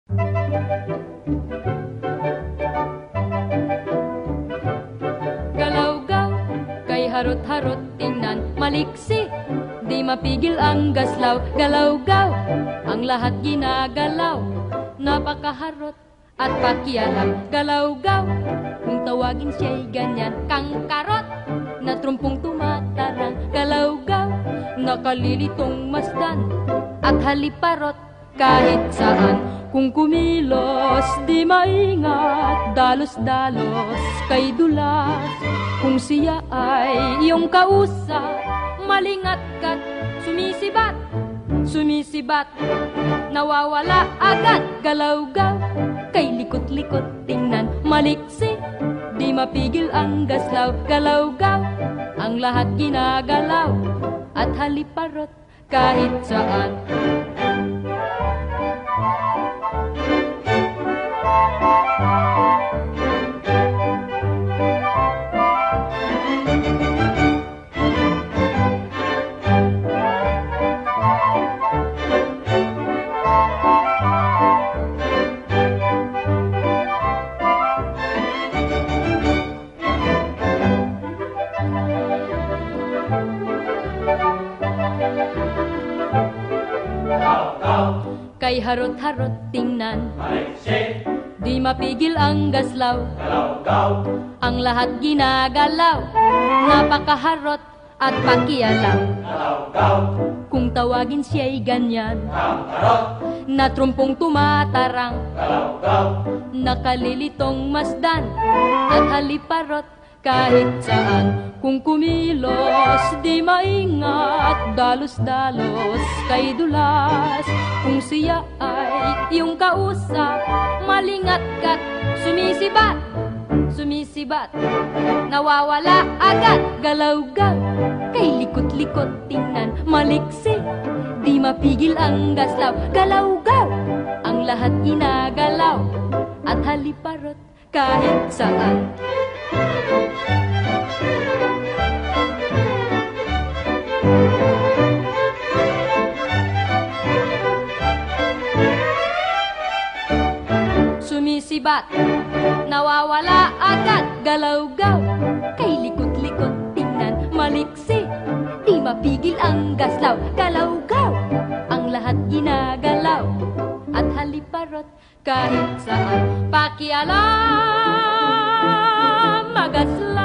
Galaw-gaw, kay harot-harot tingnan, maliksi, di mapigil ang gaslaw. Galaw-gaw, ang lahat ginagalaw, napakaharot at pakialam. Galaw-gaw, kung tawagin siya'y ganyan, kangkarot, na trumpong tumatarang. Galaw-gaw, nakalilitong masdan, at haliparot kahit saan. Kung kumilos, di maingat, dalos-dalos kay dulas. Kung siya ay iyong kausap, malingat-kat, sumisibat, sumisibat, nawawala agad. Galaw-gaw, kay likot-likot tingnan, maliksi, di mapigil ang gaslaw. Galaw-gaw, ang lahat ginagalaw, at haliparot kahit saan. Kay harot-harot tingnan, Maliksi, di mapigil ang gaslaw. galaw-gaw, Ang lahat ginagalaw, napakaharot at pakialam. galaw-gaw, Kung tawagin siya'y ganyan, kangkarot, na trumpong tumatarang, galaw-gaw, nakalilitong masdan, at haliparot kahit saan. Kung kumilos, di maingat, dalos-dalos kay dulas. Kung siya ay iyong kausap, malingat-kat, sumisibat, sumisibat, nawawala agad. Galaw-gaw, kay likot-likot tingnan, maliksi, di mapigil ang gaslaw. Galaw-gaw, ang lahat ginagalaw, at haliparot kahit saan. Sumisibat, nawawala agad. Galaw-gaw, kay likot-likot tingnan, maliksi, di mapigil ang gaslaw. Galaw-gaw, ang lahat ginagalaw, at haliparot kahit saan. Pakialam, magaslaw.